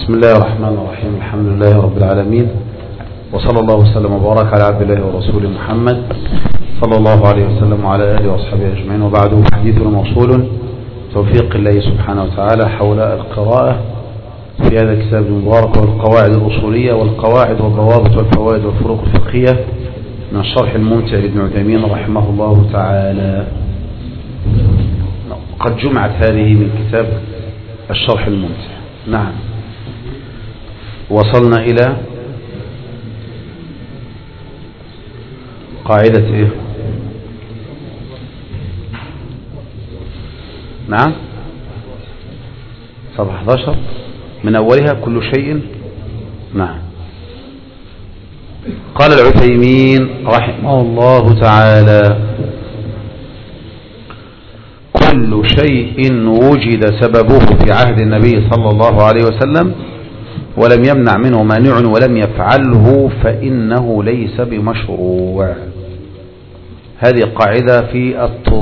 بسم الله الرحمن الرحيم. الحمد لله رب العالمين، وصلى الله وسلم وبارك على عبد الله ورسوله محمد صلى الله عليه وسلم وعلى آله وأصحابه أجمعين، وبعد. حديثنا موصول توفيق الله سبحانه وتعالى حول القراءة في هذا الكتاب المبارك، والقواعد الأصولية والقواعد والضوابط والفوائد والفروق الفقهية من الشرح الممتع لابن عثيمين رحمه الله تعالى. قد جمعت هذه من كتاب الشرح الممتع. نعم، وصلنا إلى قاعدة إيه؟ نعم، صفحة 11 من أولها كل شيء. نعم. قال العثيمين رحمه الله تعالى: كل شيء وجد سببه في عهد النبي صلى الله عليه وسلم ولم يمنع منه مانع ولم يفعله فإنه ليس بمشروع. هذه قاعدة في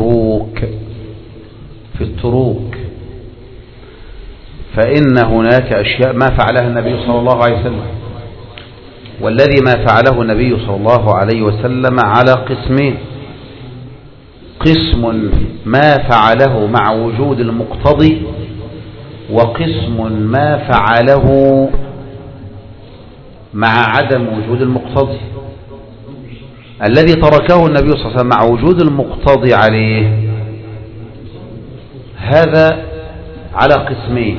الطرق. فإن هناك أشياء ما فعلها النبي صلى الله عليه وسلم، والذي ما فعله النبي صلى الله عليه وسلم على قسمين: قسم ما فعله مع وجود المقتضي، وقسم ما فعله مع عدم وجود المقتضي. الذي تركه النبي صلى الله عليه وسلم مع وجود المقتضي عليه هذا على قسمين: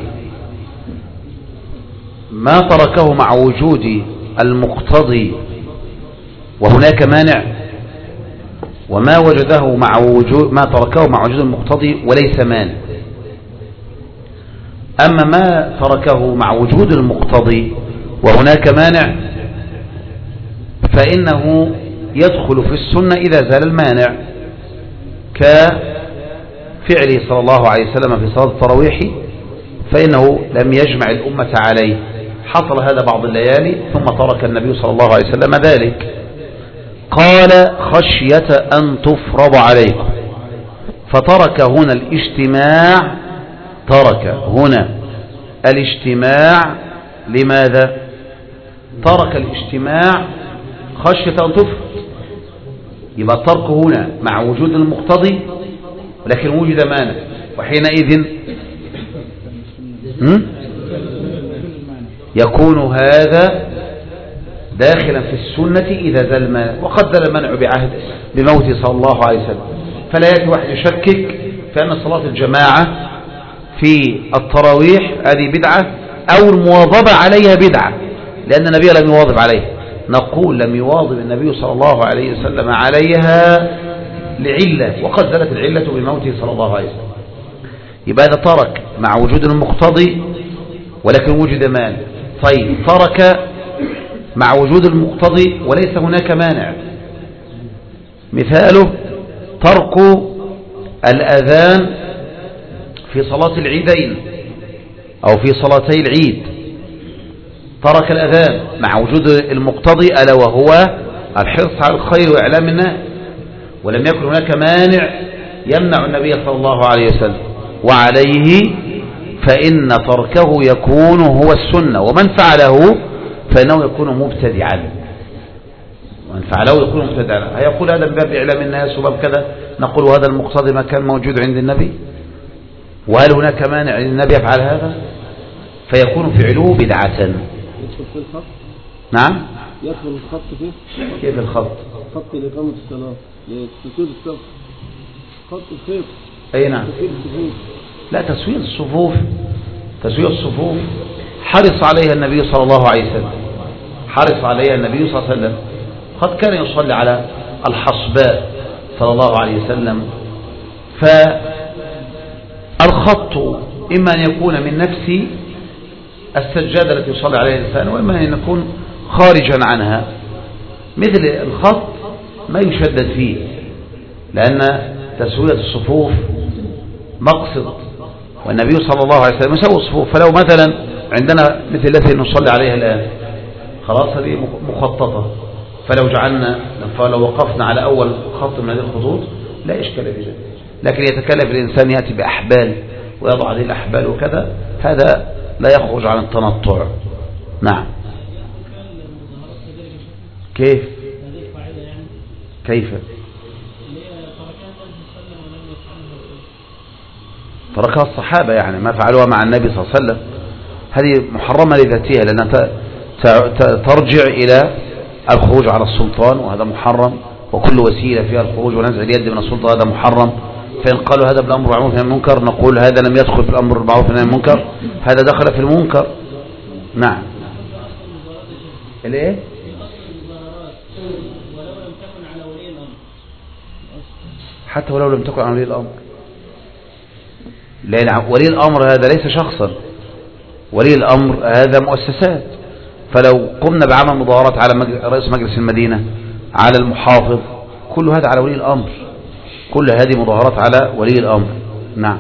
ما تركه مع وجود المقتضي وهناك مانع، وما وجده مع وجود ما تركه مع وجود المقتضي وليس مانع. أما ما تركه مع وجود المقتضي وهناك مانع فإنه يدخل في السنة إذا زال المانع، كفعله صلى الله عليه وسلم في صلاة التراويح، فإنه لم يجمع الأمة عليه. حصل هذا بعض الليالي ثم ترك النبي صلى الله عليه وسلم ذلك، قال: خشية أن تفرض عليكم، فترك هنا الاجتماع. ترك هنا الاجتماع لماذا؟ ترك الاجتماع خشية أن تفرض. يبقى الترك هنا مع وجود المقتضي ولكن وجد مانع، وحينئذ يكون هذا داخلا في السنة إذا زال المانع، وقد زال المانع بعهد بموته صلى الله عليه وسلم. فلا يأتي واحد يشكك في أن صلاة الجماعة في التراويح هذه بدعة أو المواظبة عليها بدعة، لأن النبي لم يواظب عليها. نقول لم يواظب النبي صلى الله عليه وسلم عليها لعلة، وقد زالت العلة بموته صلى الله عليه وسلم. يبقى هذا ترك مع وجود المقتضي ولكن وجد مانع. طيب، ترك مع وجود المقتضي وليس هناك مانع. مثاله ترك الأذان في صلاة العيدين أو في صلاتي العيد. ترك الأذان مع وجود المقتضي ألا وهو الحرص على الخير وإعلام الناس، ولم يكن هناك مانع يمنع النبي صلى الله عليه وسلم، وعليه فإن تركه يكون هو السنة، ومن فعله فإنه يكون مبتدعا. ومن فعله يكون مبتدعا. هيقول هذا من باب إعلام الناس وباب كذا، نقول هذا المقتضي ما كان موجود عند النبي، وهل هناك مانع للنبي يفعل هذا؟ فيكون فعله بدعة. يدخل في الخط؟ نعم، يدخل الخط فيه؟ كيف الخط؟ خط لإقامة الصلاة، لتسوية الصف، خط الخيط. أي نعم. تسوية الصفوف. لا، تسوية الصفوف، تسوية الصفوف حرص عليها النبي صلى الله عليه وسلم، حرص عليها النبي صلى الله عليه وسلم. قد كان يصلي على الحصباء صلى الله عليه وسلم. فالخط إما أن يكون من نفس السجادة التي يصلي عليها الإنسان، وإما أن يكون خارجا عنها، مثل الخط ما يشدد فيه، لأن تسوية الصفوف مقصد، والنبي صلى الله عليه وسلم يسوي الصفوف. فلو مثلا عندنا مثل التي نصلي عليها الآن، خلاص هذه مخططة، فلو وقفنا على أول خط من هذه الخطوط لا إشكال في ذلك. لكن يتكلف الإنسان يأتي بأحبال ويضع هذه الأحبال وكذا، هذا لا يخرج عن التنطع. نعم. كيف كيف تركها الصحابة، يعني ما فعلوها مع النبي صلى الله عليه وسلم، هذه محرمة لذاتها لأنها ترجع إلى الخروج على السلطان، وهذا محرم، وكل وسيلة فيها الخروج ونزع اليد من السلطة هذا محرم. فإن قالوا هذا بالأمر بالمعروف والنهي عن المنكر نقول هذا لم يدخل في الأمر بالمعروف والنهي عن المنكر، هذا دخل في المنكر. نعم. الايه؟ حتى ولو لم تكن على ولي الأمر، لأن ولي الأمر هذا ليس شخصا، ولي الأمر هذا مؤسسات. فلو قمنا بعمل مظاهرات على رئيس مجلس المدينة، على المحافظ، كل هذا على ولي الأمر، كل هذه مظاهرات على ولي الأمر. نعم.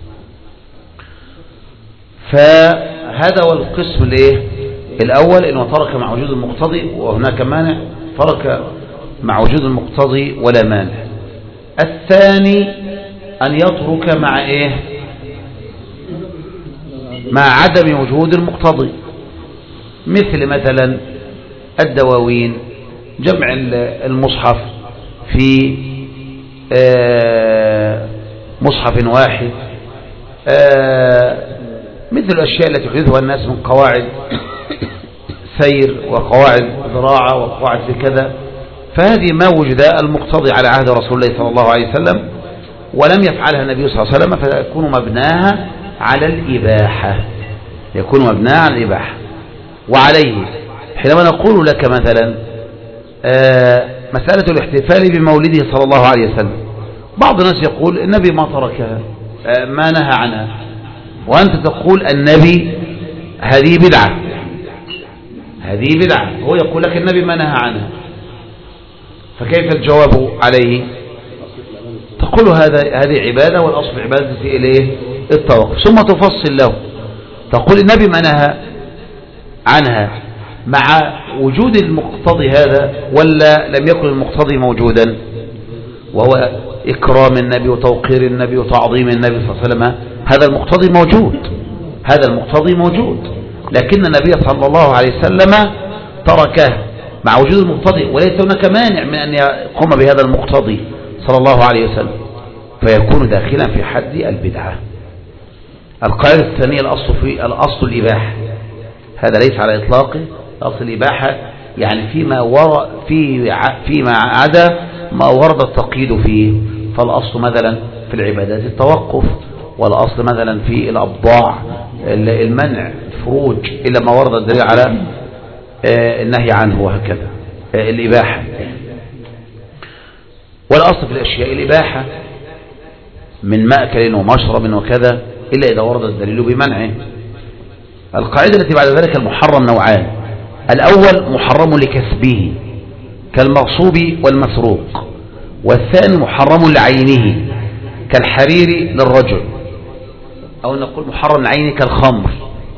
فهذا هو القسم الأول، إنه ترك مع وجود المقتضي، وهناك مانع، ترك مع وجود المقتضي ولا مانع. الثاني أن يترك مع مع عدم وجود المقتضي، مثلا الدواوين، جمع المصحف في مصحف واحد، مثل الأشياء التي يحدثها الناس من قواعد سير وقواعد زراعة وقواعد في كذا، فهذه ما وجد المقتضي على عهد رسول الله صلى الله عليه وسلم ولم يفعلها النبي صلى الله عليه وسلم، فيكون مبناها على الإباحة، يكون مبناها على الإباحة. وعليه حينما نقول لك مثلا مسألة الاحتفال بمولده صلى الله عليه وسلم، بعض الناس يقول النبي ما تركها، ما نهى عنها، وأنت تقول النبي هذه بدعة، هذه بدعة، هو يقول لك النبي ما نهى عنها، فكيف الجواب عليه؟ تقول هذه عبادة، والأصل عبادة التوقف، ثم تفصل له تقول النبي ما نهى عنها مع وجود المقتضي هذا، ولا لم يكن المقتضي موجودا، وهو إكرام النبي وتوقير النبي وتعظيم النبي صلى الله عليه وسلم، هذا المقتضي موجود، هذا المقتضي موجود، لكن النبي صلى الله عليه وسلم تركه مع وجود المقتضي، وليس هناك مانع من أن يقوم بهذا المقتضي صلى الله عليه وسلم، فيكون داخلا في حد البدعة. القاعدة الثانية الأصل الإباحة، هذا ليس على إطلاقه، الأصل الإباحة يعني فيما عدا ما ورد التقييد فيه، فالأصل مثلا في العبادات التوقف، والأصل مثلا في الأبضاع المنع، الفروج، إلا ما ورد الدليل على النهي عنه، وهكذا الإباحة. والأصل في الأشياء الإباحة من مأكل ومشرب وكذا، إلا إذا ورد الدليل بمنعه. القاعدة التي بعد ذلك المحرم نوعان: الأول محرم لكسبه كالمغصوب والمسروق، والثاني محرم لعينه كالحرير للرجل، أو نقول محرم لعينه كالخمر.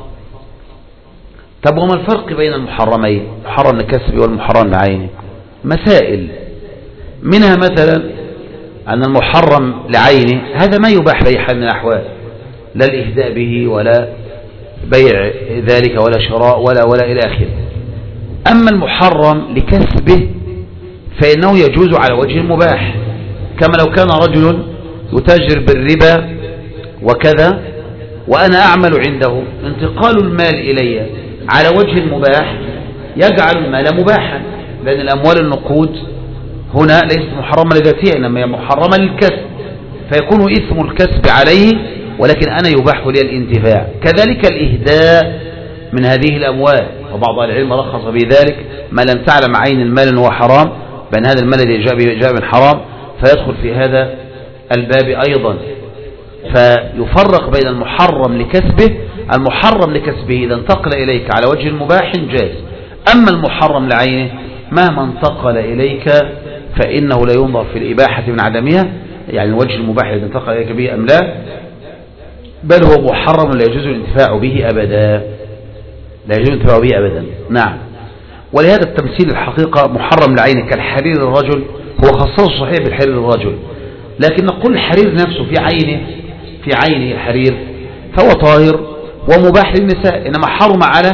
طب وما الفرق بين المحرمين، محرم لكسبه والمحرم لعينه؟ مسائل، منها مثلا أن المحرم لعينه هذا ما يباح بأي حال من الأحوال، لا الإهداء به ولا بيع ذلك ولا شراء ولا إلى آخره. أما المحرم لكسبه فإنه يجوز على وجه المباح، كما لو كان رجل يتاجر بالربا وكذا، وأنا أعمل عنده، انتقال المال إلي على وجه المباح يجعل المال مباحا، لأن الأموال النقود هنا ليست محرمة لذاتها، إنما هي محرمة للكسب، فيكون إثم الكسب عليه، ولكن أنا يباح لي الانتفاع. كذلك الإهداء من هذه الأموال، وبعض العلم رخص بذلك ما لم تعلم عين المال هو حرام، بأن هذا المال الذي جاء من حرام فيدخل في هذا الباب أيضا. فيفرق بين المحرم لكسبه، المحرم لكسبه إذا انتقل إليك على وجه المباح جاز، أما المحرم لعينه مهما انتقل إليك فإنه لا ينظر في الإباحة من عدمها، يعني الوجه المباح إذا انتقل إليك به أم لا، بل هو محرم لا يجوز الانتفاع به أبدا، لا يجوز الانتفاع به أبدا. نعم. ولهذا التمثيل الحقيقة محرم لعينه كالحرير الرجل، هو خصصه صحيح بالحرير الرجل، لكن نقول الحرير نفسه في عينه الحرير فهو طاهر ومباح للنساء، إنما حرم على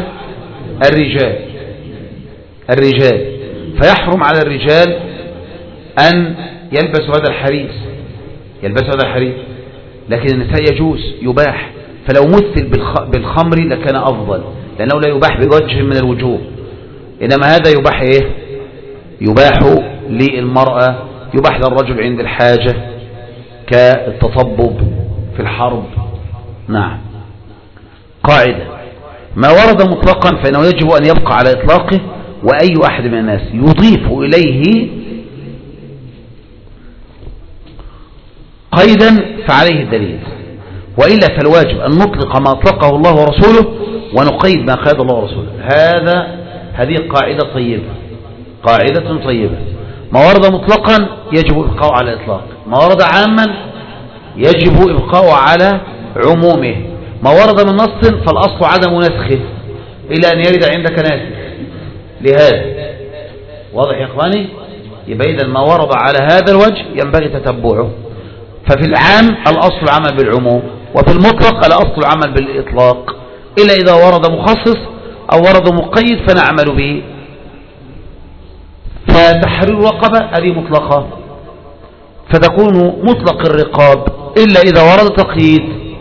الرجال فيحرم على الرجال أن يلبسوا هذا الحرير، لكن النساء يجوز يباح. فلو مثل بالخمر لكان أفضل، لأنه لا يباح بوجه من الوجوه، إنما هذا يباح يباح للمرأة، يباح للرجل عند الحاجة كالتطبب في الحرب. نعم. قاعدة: ما ورد مطلقا فإنه يجب أن يبقى على إطلاقه، وأي أحد من الناس يضيف إليه قيدا فعليه الدليل، وإلا فالواجب أن نطلق ما أطلقه الله ورسوله ونقيد ما قيد الله ورسوله. هذه قاعدة طيبة. ما ورد مطلقا يجب إبقاء على الإطلاق، ما ورد عاما يجب إبقاء على عمومه، ما ورد من نص فالأصل عدم نسخه إلى أن يرد عندك ناسخ لهذا. واضح يا إخواني؟ يبقى إذا ما ورد على هذا الوجه ينبغي تتبعه. ففي العام الأصل العمل بالعموم، وفي المطلق الأصل العمل بالإطلاق، إلا إذا ورد مخصص أو ورد مقيد فنعمل به. فتحرير رقبة هذه مطلقة، فتكون مطلق الرقاب، إلا إذا ورد تقييد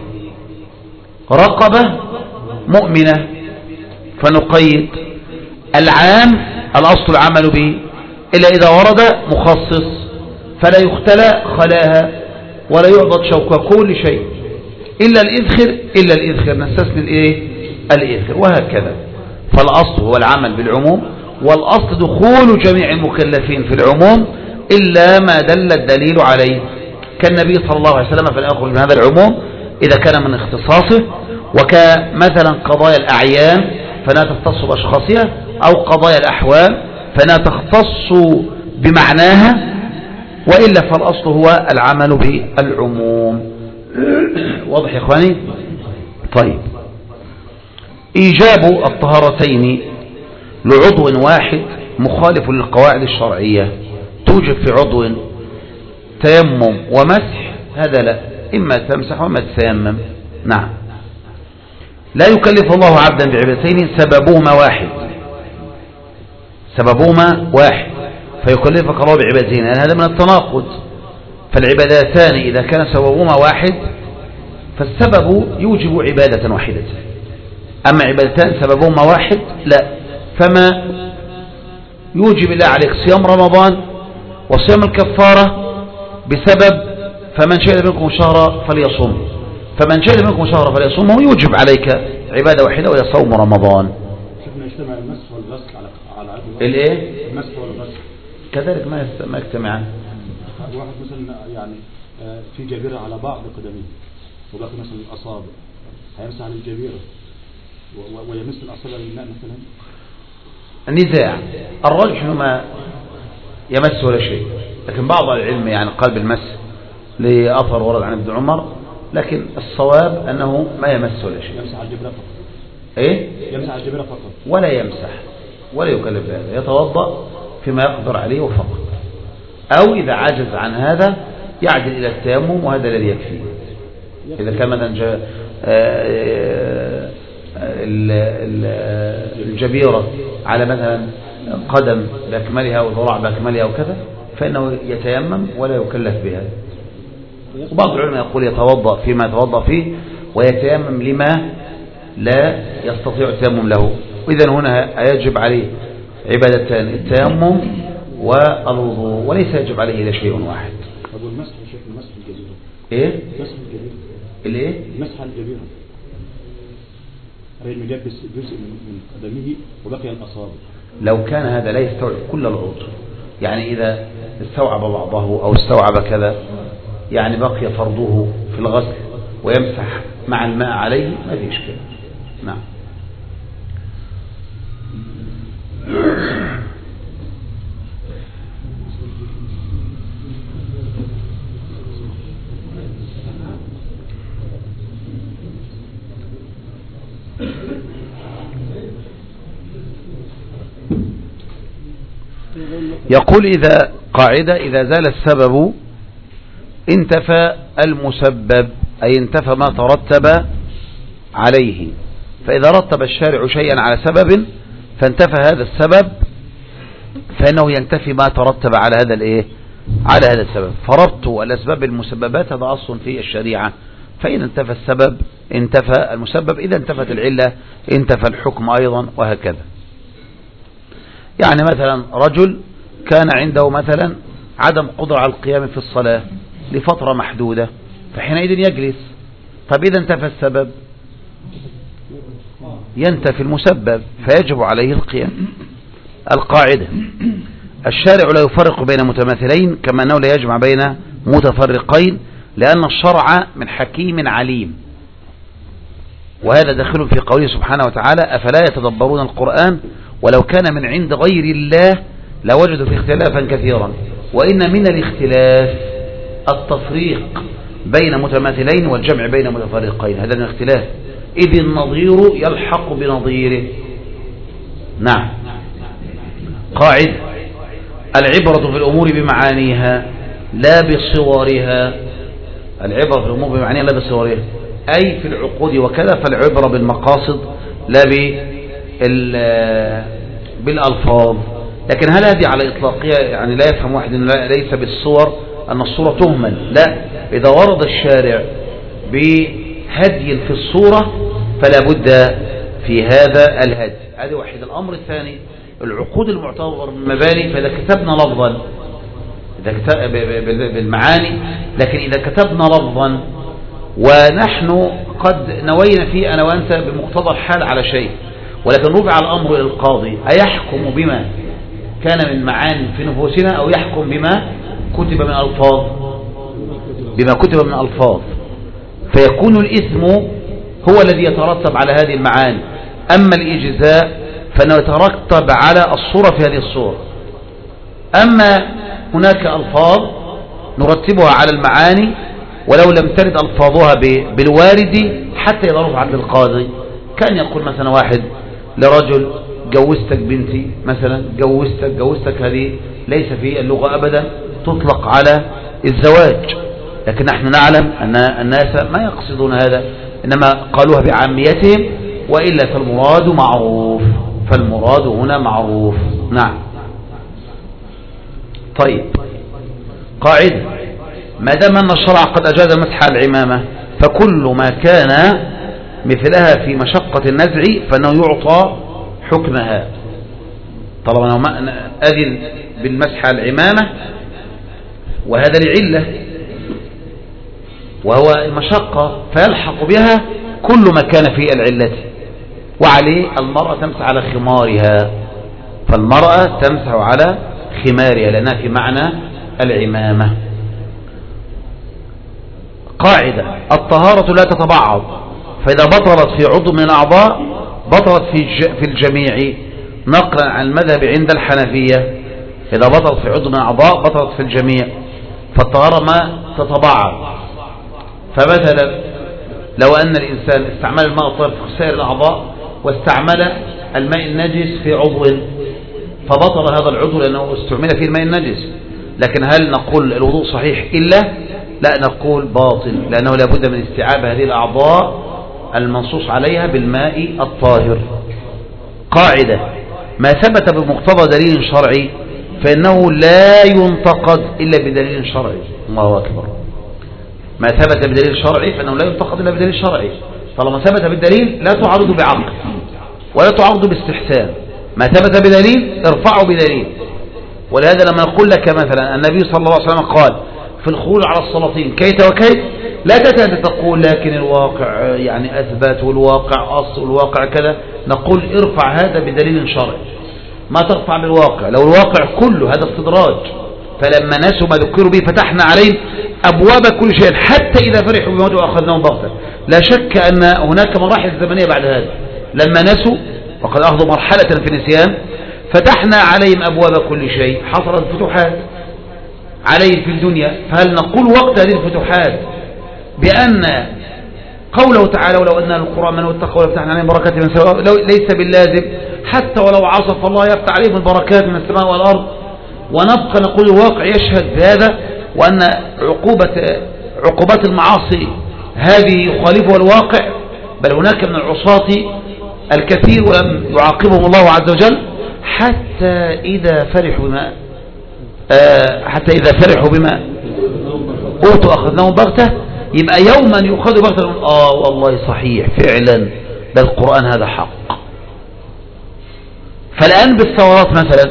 رقبة مؤمنة فنقيد. العام الأصل العمل به، إلا إذا ورد مخصص فلا يختلى خلاها ولا يعضد شوكة كل شيء إلا الإذخر نستثني الإذخر، وهكذا. فالأصل هو العمل بالعموم، والأصل دخول جميع المكلفين في العموم إلا ما دل الدليل عليه، كالنبي صلى الله عليه وسلم فلا يخرج من هذا العموم إذا كان من اختصاصه، وكمثلا قضايا الأعيان فلا تختص بأشخاصها، أو قضايا الأحوال فلا تختص بمعناها، وإلا فالأصل هو العمل بالعموم. واضح يا إخواني؟ طيب. إيجاب الطهارتين لعضو واحد مخالف للقواعد الشرعية. توجب في عضو تيمم ومسح، هذا لا، إما تمسح وما تتيمم. نعم. لا يكلف الله عبدا بعبادتين سببهما واحد فيكلفك الله بعبادتين، يعني هذا من التناقض. فالعبادتان إذا كان سببهما واحد فالسبب يوجب عبادة واحدة، أما عبادتان سببهما واحد لا. فما يوجب الله عليك صيام رمضان وصيام الكفارة بسبب فمن شهد منكم شهر فليصوم، فمن شهد منكم شهر فليصومه يوجب عليك عبادة واحدة وهي صوم رمضان. شفنا يجتمع المسح والغسل على الايه؟ المسح والغسل كذلك ما يجتمعان. واحد مثلا يعني في جبيرة على بعض قدميه وباقي مثلا الأصابع، هيمسح على الجبيرة ويمس الأصابع بالماء مثلا. النزاع الراجح ما يمس ولا شيء، لكن بعض العلم يعني قال بالمس لأثر ورد عن ابن عمر، لكن الصواب أنه ما يمس ولا شيء. يمسح على الجبيرة فقط. إيه؟ يمسح على الجبيرة فقط ولا يمسح ولا يكلف بهذا، يتوضأ فيما يقدر عليه وفقط، أو إذا عجز عن هذا يعدل إلى التيمم، وهذا الذي يكفيه. إذا كان مثلا الجبيرة على مثلا قدم بأكملها وذراع بأكملها وكذا فإنه يتيمم ولا يكلف بها. وبعض العلماء يقول يتوضأ فيما يتوضأ فيه ويتيمم لما لا يستطيع التيمم له. وإذن هنا يجب عليه عبادتان، التيمم والوضوء، وليس يجب عليه إلى شيء واحد. أبو المسح شيخ، المسح الجبيرة. إيه؟ مسح الجبيرة. الإيه؟ مسح الجبيرة. الرجل يجبس جزء من قدمه وبقي الأصابع. لو كان هذا لا يستوعب كل العضو، يعني إذا استوعب بعضه أو استوعب كذا، يعني بقي فرضه في الغسل ويمسح مع الماء عليه، ما في إشكال. نعم. يقول إذا قاعدة إذا زال السبب انتفى المسبب، أي انتفى ما ترتب عليه. فإذا رتب الشارع شيئا على سبب فانتفى هذا السبب فإنه ينتفي ما ترتب على هذا الايه على هذا السبب. فربط الأسباب المسببات هذا أصل في الشريعة، فإذا انتفى السبب انتفى المسبب، إذا انتفت العلة انتفى الحكم أيضا، وهكذا. يعني مثلا رجل كان عنده مثلا عدم قدرة على القيام في الصلاة لفترة محدودة، فحينئذ يجلس. طب إذا انتفى السبب ينتفي المسبب فيجب عليه القيام. القاعدة: الشارع لا يفرق بين متماثلين كما أنه لا يجمع بين متفرقين، لأن الشرع من حكيم عليم. وهذا داخل في قوله سبحانه وتعالى: أفلا يتدبرون القرآن ولو كان من عند غير الله لوجدوا فيه اختلافا كثيرا. وإن من الاختلاف التفريق بين متماثلين والجمع بين متفرقين، هذا من الاختلاف، إذ النظير يلحق بنظيره. نعم. قاعدة: العبرة في الأمور بمعانيها لا بصورها. العبرة في الأمور بمعانيها لا بصورها، أي في العقود وكذا، فالعبرة بالمقاصد لا بالألفاظ. لكن هل هذه على إطلاقها؟ يعني لا يفهم واحد إنه ليس بالصور أن الصورة تهمل، لا. إذا ورد الشارع بهدي في الصورة فلا بد في هذا الهدي. هذا واحد. الأمر الثاني: العقود المعتبرة بالمباني، فإذا كتبنا لفظا بالمعاني، لكن إذا كتبنا لفظا ونحن قد نوينا فيه أنا وأنت بمقتضى الحال على شيء، ولكن رفع الأمر إلى القاضي، أيحكم بما كان من معاني في نفوسنا أو يحكم بما كتب من ألفاظ؟ بما كتب من ألفاظ، فيكون الإثم هو الذي يترتب على هذه المعاني. أما الإجزاء فإنه يترتب على الصورة في هذه الصورة. أما هناك ألفاظ نرتبها على المعاني ولو لم ترد ألفاظها بالوارد حتى إذا رفعت للقاضي. كان يقول مثلا واحد لرجل: جوزتك بنتي مثلا، جوزتك، هذه ليس في اللغة أبدا تطلق على الزواج، لكن نحن نعلم أن الناس ما يقصدون هذا، إنما قالوها بعاميتهم، وإلا فالمراد معروف، فالمراد هنا معروف. نعم. طيب. قاعدة: ما دام أن الشرع قد أجاز مسح العمامة فكل ما كان مثلها في مشقة النزع فإنه يعطى حكمها. طالما أذن بالمسح العمامة، وهذا لعلة وهو المشقة، فيلحق بها كل ما كان في العلة. وعليه المرأة تمسح على خمارها، فالمرأة تمسح على خمارها لأنها في معنى العمامة. قاعدة: الطهارة لا تتبعض، فإذا بطلت في عضو من الأعضاء بطلت في الجميع، نقلا عن المذهب عند الحنفية. إذا بطلت في عضو من الأعضاء بطلت في الجميع، فالطهارة ما تتبعض. فمثلا لو أن الإنسان استعمل الماء الطاهر في سائر الأعضاء واستعمل الماء النجس في عضو فبطل هذا العضو لأنه استعمل فيه الماء النجس. لكن هل نقول الوضوء صحيح إلا؟ لا، نقول باطل، لأنه لابد من استيعاب هذه الأعضاء المنصوص عليها بالماء الطاهر. قاعدة: ما ثبت بمقتضى دليل شرعي فإنه لا ينتقد إلا بدليل شرعي. الله أكبر. ما ثبت بدليل شرعي فإنه لا ينتقد إلا بدليل شرعي. طالما ثبت بالدليل لا تعرض بعقل ولا تعرض باستحسان، ما ثبت بدليل ارفعه بدليل. ولهذا لما نقول لك مثلا النبي صلى الله عليه وسلم قال في الخروج على السلاطين كيت وكيت، لا تقول لكن الواقع يعني أثبت والواقع أصل والواقع كذا. نقول ارفع هذا بدليل شرعي، ما ترفع بالواقع. لو الواقع كله هذا استدراج، فلما نسوا ما ذكروا به فتحنا عليهم أبواب كل شيء حتى إذا فرحوا بما أوتوا أخذناهم بغتة. لا شك أن هناك مراحل زمنية بعد هذا، لما نسوا وقد أخذوا مرحلة في النسيان فتحنا عليهم أبواب كل شيء، حصلت فتوحات عليهم في الدنيا. فهل نقول وقت هذه الفتوحات بأن قوله تعالى ولو أن القرآن من واتقوا لفتحنا عليهم بركات من السماء ليس باللازم حتى ولو عصف الله يفتح عليهم البركات من السماء والأرض، ونبقى نقول الواقع يشهد بهذا، وأن عقوبات المعاصي هذه يخالفها الواقع بل هناك من العصاة الكثير ولم يعاقبهم الله عز وجل حتى إذا فرحوا بما أوتوا أخذناهم بغتة. يبقى يوما يؤخذوا بغتة والله صحيح فعلا ده القرآن هذا حق. فالآن بالثورات مثلا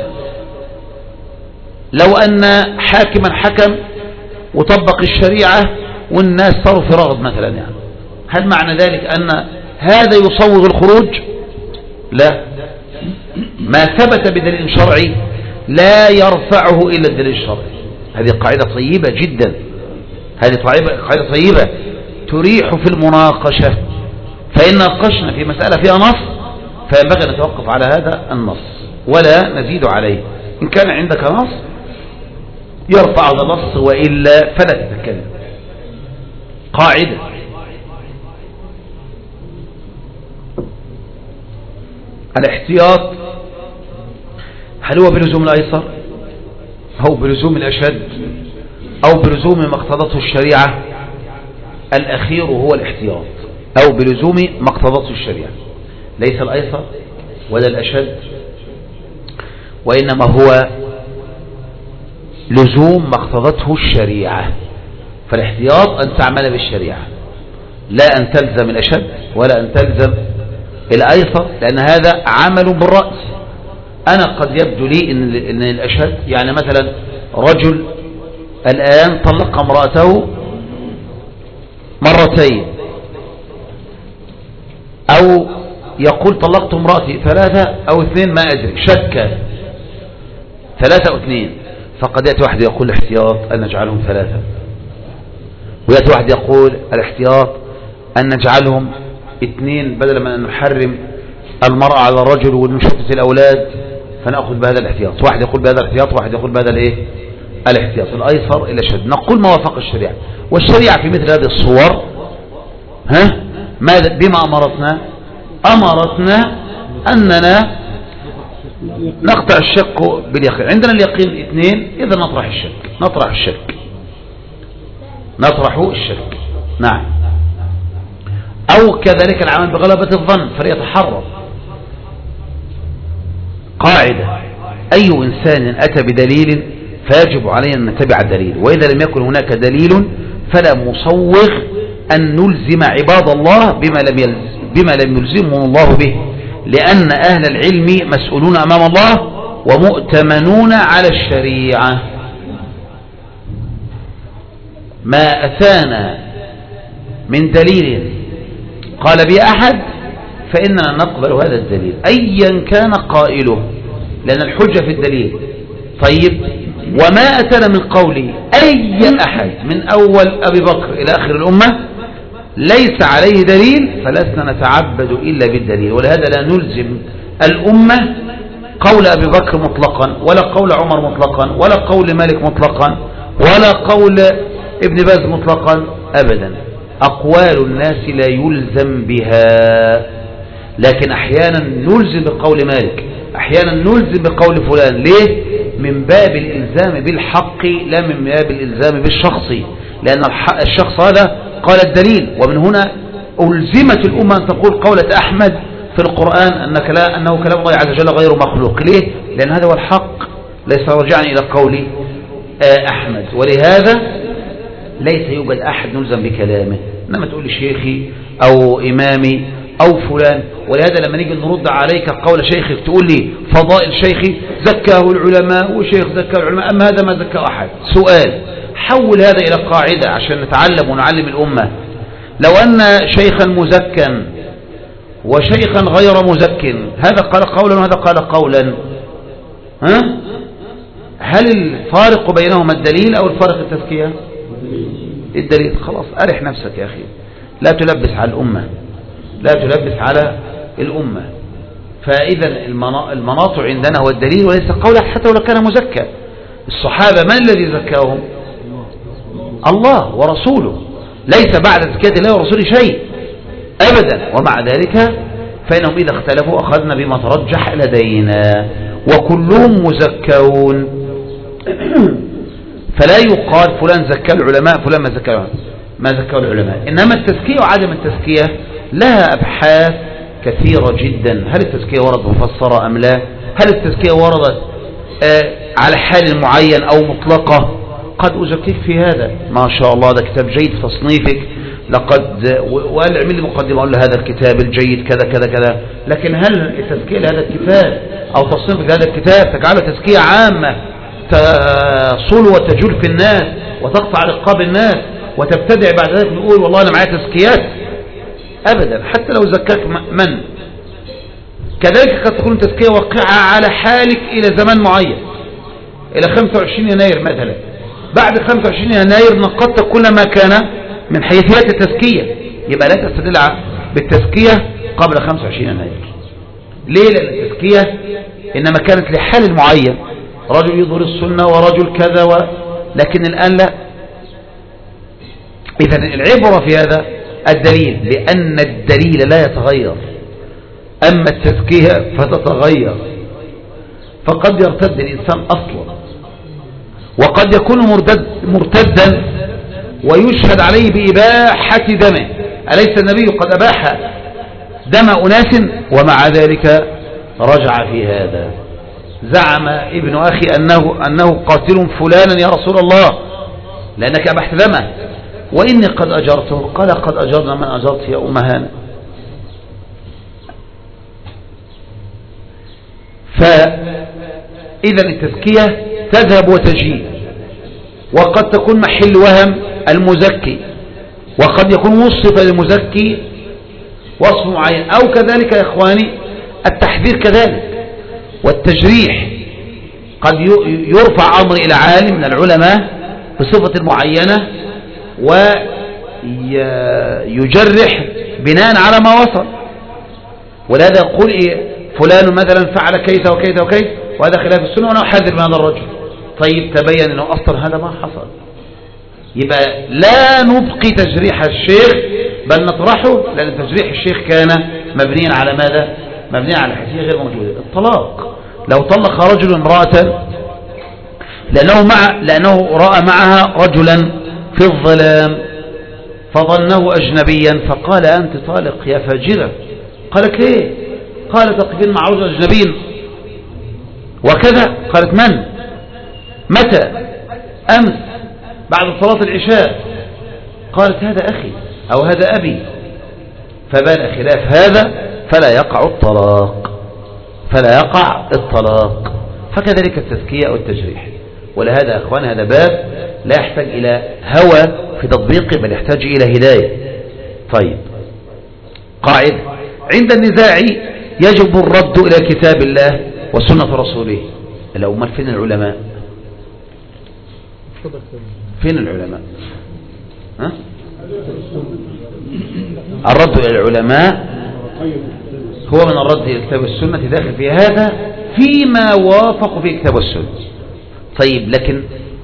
لو أن حاكما حكم وطبق الشريعة والناس صاروا في رغد مثلا، يعني هل معنى ذلك أن هذا يصوغ الخروج؟ لا، ما ثبت بدليل شرعي لا يرفعه إلا الدليل الشرعي. هذه قاعدة طيبة جدا، هذه قاعدة طيبة تريح في المناقشة. فإن ناقشنا في مسألة فيها نص فينبغي أن نتوقف على هذا النص ولا نزيد عليه. إن كان عندك نص يرفع هذا النص وإلا فلا تتكلم. قاعدة. الاحتياط هل هو بلزوم الأيسر أو بلزوم الأشد أو بلزوم ما اقتضته الشريعة؟ الأخير هو الاحتياط، أو بلزوم ما اقتضته الشريعة، ليس الأيسر ولا الأشد، وإنما هو لزوم ما اقتضته الشريعة. فالاحتياط أن تعمل بالشريعة، لا أن تلزم الأشد ولا أن تلزم الأيسر، لأن هذا عمل بالرأس. أنا قد يبدو لي إن الأشد، يعني مثلا رجل الآن طلق امرأته مرتين، أو يقول طلقت امرأتي 3 أو 2 ما أدري، شك 3 أو 2، فقد يأتي واحد يقول الاحتياط أن نجعلهم 3، ويأتي واحد يقول الاحتياط أن نجعلهم 2 بدل من أن نحرم المرأة على الرجل ونشتت الأولاد فنأخذ بهذا الاحتياط. واحد يقول بهذا الاحتياط وواحد يقول بهذا الاحتياط الأيسر إلى شد. نقول ما وافق الشريعة، والشريعة في مثل هذه الصور ماذا بما أمرتنا أننا نقطع الشك باليقين. عندنا اليقين 2، إذا نطرح الشك. نعم. أو كذلك العمل بغلبة الظن فليتحرر. قاعدة: أي إنسان أتى بدليل فيجب عليه أن نتبع الدليل، وإذا لم يكن هناك دليل فلا مصوغ أن نلزم عباد الله بما لم يلزمهم الله به، لأن أهل العلم مسؤولون أمام الله ومؤتمنون على الشريعة. ما أتانا من دليل قال به أحد فإننا نقبل هذا الدليل أيا كان قائله، لأن الحجة في الدليل. طيب، وما أتانا من قول أي أحد من أول أبي بكر إلى آخر الأمة ليس عليه دليل فلسنا نتعبد إلا بالدليل. ولهذا لا نلزم الأمة قول أبي بكر مطلقا، ولا قول عمر مطلقا، ولا قول مالك مطلقا، ولا قول ابن باز مطلقا أبدا. أقوال الناس لا يلزم بها، لكن أحيانا نلزم بقول مالك، أحيانا نلزم بقول فلان. ليه؟ من باب الإلزام بالحق لا من باب الإلزام بالشخصي، لأن الشخص هذا قال الدليل. ومن هنا ألزمت الأمة أن تقول قولة أحمد في القرآن أنه كلام الله عز وجل غير مخلوق. ليه؟ لأن هذا هو الحق، ليس رجعا إلى قول أحمد. ولهذا ليس يوجد أحد نلزم بكلامه، إنما تقول لي شيخي أو إمامي أو فلان. ولهذا لما نيجي نرد عليك قول شيخك تقول لي فضائل شيخي زكاه العلماء وشيخ زكاه العلماء، أما هذا ما زكاه أحد. سؤال: حول هذا إلى قاعدة عشان نتعلم ونعلم الأمة. لو أن شيخا مزكا وشيخا غير مزك، هذا قال قولا وهذا قال قولا، هل الفارق بينهما الدليل أو الفارق التزكية؟ الدليل. خلاص، أرح نفسك يا أخي، لا تلبس على الأمة، لا تلبس على الأمة. فإذا المناط عندنا هو الدليل وليس قوله، حتى لو كان مزكى. الصحابة من الذي زكاهم؟ الله ورسوله، ليس بعد زكاة الله ورسوله شيء أبدا. ومع ذلك فإنهم إذا اختلفوا أخذنا بما ترجح لدينا، وكلهم مزكون. فلا يقال فلان زكى العلماء فلان ما زكى العلماء، إنما التزكية وعدم التزكية لها أبحاث كثيرة جدا. هل التزكية وردت مفسرة أم لا؟ هل التزكية وردت على حال معين أو مطلقة؟ قد أزكيك في هذا. ما شاء الله، ده كتاب جيد في تصنيفك، لقد وقال اعمل لي مقدمة أقول له هذا الكتاب الجيد كذا كذا كذا. لكن هل التزكية لهذا الكتاب أو تصنيفك لهذا الكتاب تجعله تزكية عامة تصول وتجول في الناس وتقطع رقاب الناس وتبتدع بعد ذلك نقول والله أنا معايا تزكيات؟ أبدا، حتى لو زكاك من. كذلك قد تكون تزكية واقعة على حالك إلى زمان معين، إلى 25 يناير مثلا. بعد 25 يناير نقضت كل ما كان من حيثيات التزكية، يبقى لا تستدل بالتزكية قبل 25 يناير. ليه؟ لأن التزكية إنما كانت لحال معين، رجل يظهر السنة ورجل كذا لكن الآن لا. إذن العبرة في هذا الدليل، لأن الدليل لا يتغير، أما التزكية فتتغير. فقد يرتد الإنسان أصلا، وقد يكون مرتدا ويشهد عليه بإباحة دمه. أليس النبي قد أباح دم أناس ومع ذلك رجع في هذا؟ زعم ابن أخي أنه قاتل فلانا يا رسول الله لأنك أبحت دمه، وإني قد أجرته. قال قد أجرنا من أجرت يا أمهانا. فإذا التزكية تذهب وتجيء، وقد تكون محل وهم المزكي، وقد يكون وصف للمزكي وصف معين، أو كذلك يا إخواني التحذير كذلك والتجريح. قد يرفع أمر إلى عالم من العلماء بصفة معينة ويجرح بناء على ما وصل، ولهذا يقول فلان مثلا فعل كيف وكيف وكيف وهذا خلاف السنة وأنا أحذر من هذا الرجل. طيب تبين أنه أصلا هذا ما حصل، يبقى لا نبقي تجريح الشيخ بل نطرحه، لأن تجريح الشيخ كان مبنيا على ماذا؟ مبنيا على حيثية غير موجودة. الطلاق، لو طلق رجل امرأة لأنه رأى معها رجلا في الظلام فظنه أجنبيا فقال أنت طالق يا فاجرة. قالت ليه؟ قالت تقفين مع رجل أجنبي وكذا. قالت من؟ متى؟ أمس بعد صلاة العشاء. قالت هذا أخي أو هذا أبي. فبان خلاف هذا فلا يقع الطلاق. فكذلك التزكية أو التجريح. ولهذا أخوان هذا باب لا يحتاج إلى هوى في تطبيقه بل يحتاج إلى هداية. طيب، قاعدة عند النزاع يجب الرد إلى كتاب الله وسنة رسوله. الأمة فين العلماء؟ فين العلماء؟ الرد إلى العلماء هو من الرد إلى الكتاب والسنة داخل في هذا فيما وافق في الكتاب والسنة. طيب، لكن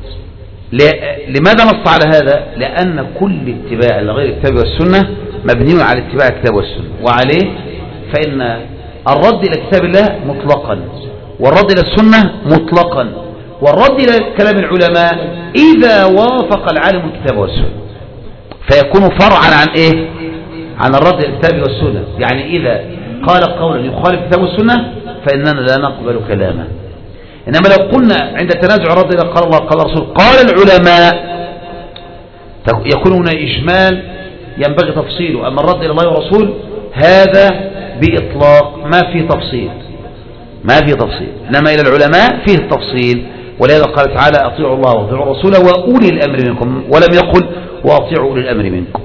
لماذا نص على هذا؟ لأن كل اتباع لغير الكتاب والسنة مبني على اتباع الكتاب والسنة، وعليه فإن الرد إلى كتاب الله مطلقا والرد إلى السنة مطلقا، والرد إلى كلام العلماء إذا وافق العالم الكتاب والسنة فيكون فرعا عن إيه؟ عن الرد إلى الكتاب والسنة. يعني إذا قال قولا يخالف الكتاب والسنة فإننا لا نقبل كلامه. إنما لو قلنا عند التنازع الرد إلى قال الله قال الرسول قال العلماء يكون هنا إجمال ينبغي تفصيله. أما الرد إلى الله والرسول هذا بإطلاق ما فيه تفصيل، إنما إلى العلماء فيه التفصيل. ولهذا قال تعالى أطيعوا الله وأطيعوا الرسول وأولي الأمر منكم، ولم يقل وأطيعوا أولي الأمر منكم.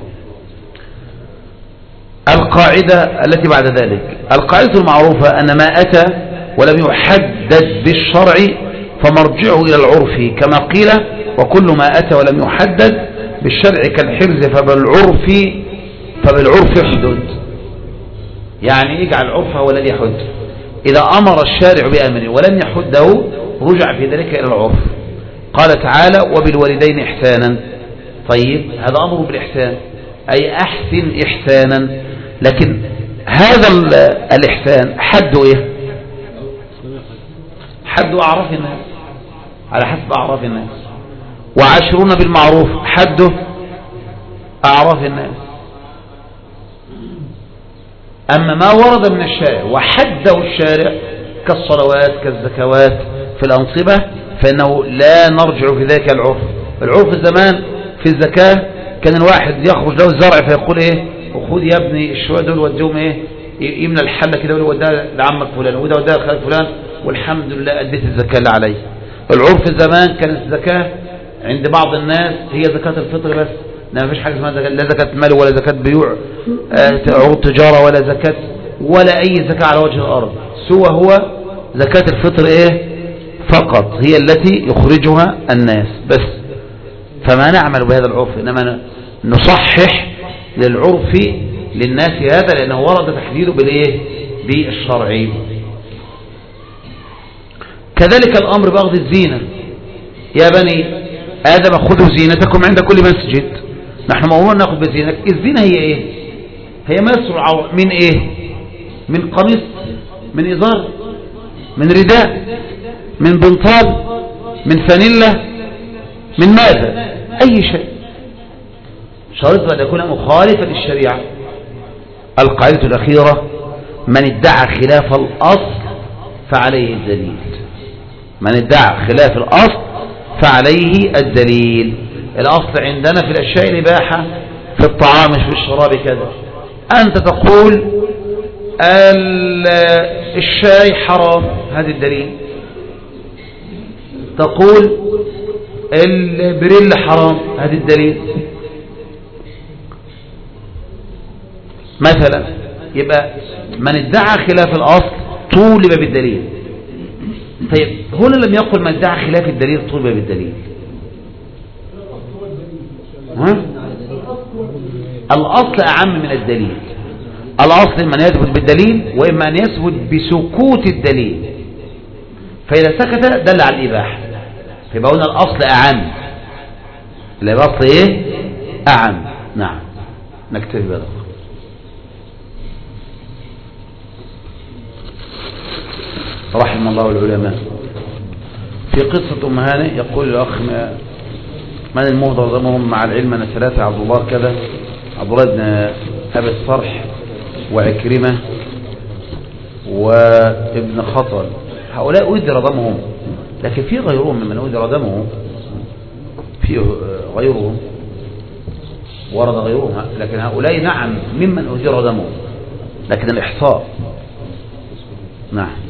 القاعدة التي بعد ذلك، القاعدة المعروفة أن ما أتى ولم يحدد بالشرع فمرجعه إلى العرف، كما قيل وكل ما أتى ولم يحدد بالشرع كالحرز فبالعرف يحدد. يعني اجعل العرف هو الذي يحد. إذا أمر الشارع بأمر ولم يحده رجع في ذلك إلى العرف. قال تعالى وبالوالدين إحسانا. طيب، هذا أمر بالإحسان أي أحسن إحسانا، لكن هذا الإحسان حده إيه؟ حد أعراف الناس على حسب أعراف الناس. وعاشرون بالمعروف حده أعراف الناس. أما ما ورد من الشارع وحده الشارع كالصلوات كالزكوات في الأنصبة فإنه لا نرجع في ذلك العرف. العرف زمان في الزكاة كان الواحد يخرج له الزرع فيقول ايه وخذ يا ابني الشوية دول وديهم ايه يمنى الحلة كده وديها لعمك فلان وده وديها لخالك فلان والحمد لله أديت الزكاة اللي عليه. العرف زمان كانت الزكاة عند بعض الناس هي زكاة الفطر بس، ما فيش حاجة اسمها لا زكاة مال ولا زكاة بيوع عروض تجارة ولا زكاة ولا أي زكاة على وجه الأرض، سوى هو زكاة الفطر ايه فقط هي التي يخرجها الناس بس. فما نعمل بهذا العرف، إنما نصحح للعرف للناس هذا لأنه ورد تحديده بالإيه بالشرع. كذلك الأمر بأخذ الزينة. يا بني آدم خذوا زينتكم عند كل مسجد. نحن مأمورون نأخذ بزينة. الزينة هي إيه؟ هي مصر من إيه؟ من قميص، من إزار، من رداء، من بنطال، من فانيلا، من ماذا؟ أي شيء شرط أن يكون مخالفا للشريعة. القاعدة الأخيرة من ادعى خلاف الأصل فعليه الدليل. من ادعى خلاف الأصل فعليه الدليل. الأصل عندنا في الأشياء الإباحة في الطعام في الشراب كذا. أنت تقول الشاي حرام، هذا الدليل. تقول البريل حرام، هذا الدليل مثلا. يبقى من ادعى خلاف الأصل طولب بالدليل. طيب هنا لم يقل من ادعى خلاف الدليل طولب بالدليل. الأصل أعم من الدليل. الأصل من يثبت بالدليل وإما أن يثبت بسكوت الدليل، فإذا سكت دل على الإباحة. فيبقى هنا الأصل أعم. الأصل إيه أعم. نعم نكتفي بهذا. رحم الله العلماء. في قصة أم هانئ يقول الأخ من المهدر دمهم مع العلم أن ثلاثة عبد الله كذا، عبد الله بن أبي الصرح وعكرمة وابن خطل، هؤلاء أدر دمهم، لكن في غيرهم ممن أدر دمهم، في غيرهم ورد غيرهم، لكن هؤلاء نعم ممن أدر دمهم، لكن الإحصاء نعم.